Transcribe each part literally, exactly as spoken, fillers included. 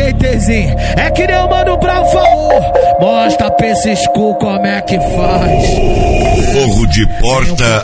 J Tzinho, é que nem eu mando pra favor. Mostra pra esses cu como é que faz. Fogo de Porta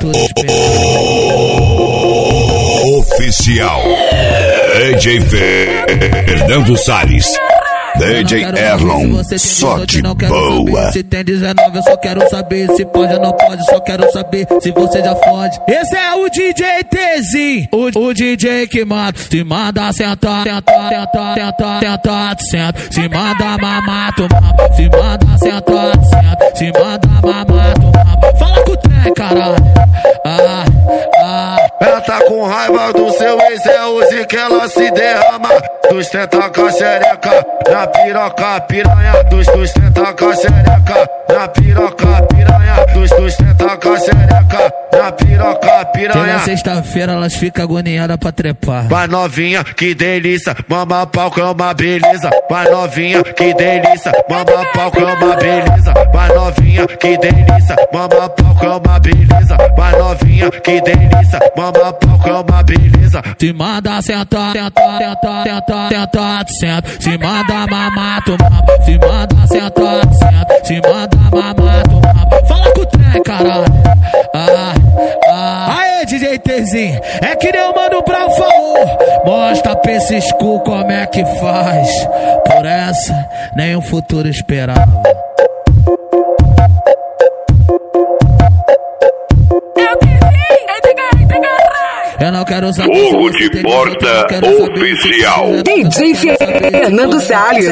o... Oficial. D J Fernando Salles. D J Erlon, só de boa. Se tem dezenove, eu só quero saber. Se pode ou não pode, só quero saber. Se você já fode. Esse é o D J Tzinho, o, o D J que mata. Se manda sentar, sentar, sentar, sentar, sentar, senta. Se manda mamar, tu mama. Se manda sentar, senta. Se manda mamar, tu mama. Fala com o trem, caralho. Ah, ah. Ela tá com raiva do seu ex, é use que ela se derrama. Sustenta com a xereca na piroca, piranha. Sustenta com a xereca na piroca, piranha. Sustenta com a xereca na piroca, piranha. Na sexta-feira elas ficam agoniadas pra trepar. Vai novinha, que delícia, mama pau que é uma beleza. Vai novinha, que delícia, mama pau que é uma beleza. Vai novinha, que delícia, mama pau que é uma beleza. Vai novinha, que delícia, mama pau que é uma beleza. Se manda sentar, sentar, sentar, sentar, sentar, senta. Se manda mamar, tu mama. Se manda sentar, senta. Se manda mamar, tu mama. Fala com o trem, caralho. Ah, ah. Aê, D J Tzinho, é que nem eu mando pra favor. Mostra pra esses cu como é que faz. Por essa, nem o futuro esperava. Eu não quero saber. Fogo de Porta Oficial. D J Fernando Salles.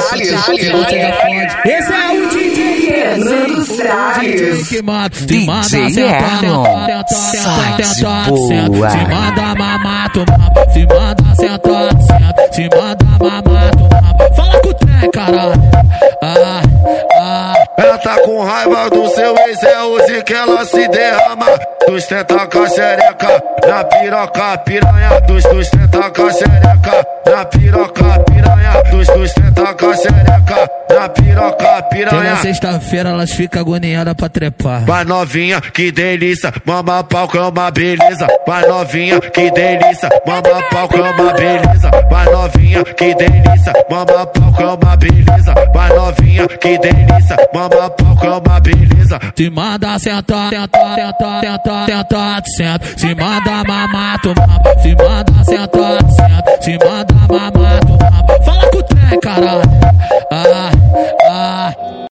Esse é o D J Fernando Salles. que mata. Se D manda J sentar, Erlon, sentar, só sentar, de sentar. boa. Se manda mamar, tu mama. Se manda sentar, senta. Se manda mamar, tu mama. Fala com o trem, caralho. Ah, ah. Ela tá com raiva do seu ex, é use que ela se derrama. Sustenta com a xereca na piroca, piranha. Sustenta com a xereca na piroca, piranha. Sustenta com a xereca na piroca, piranha. Na sexta-feira elas ficam agoniadas pra trepar. Vai novinha, que delícia, mama pau que é uma beleza. Vai novinha, que delícia, mama pau que é uma beleza. Vai novinha, que delícia, mama pau que é uma beleza. Vai novinha, que delícia, mama pau que é uma beleza. Se manda sentar, sentar, sentar, sentar, sentar, senta. Se manda mamar, tu mama. Se manda sentar, senta. Se manda mamar, tu mama. Fala com o trem, caralho. Ah, ah.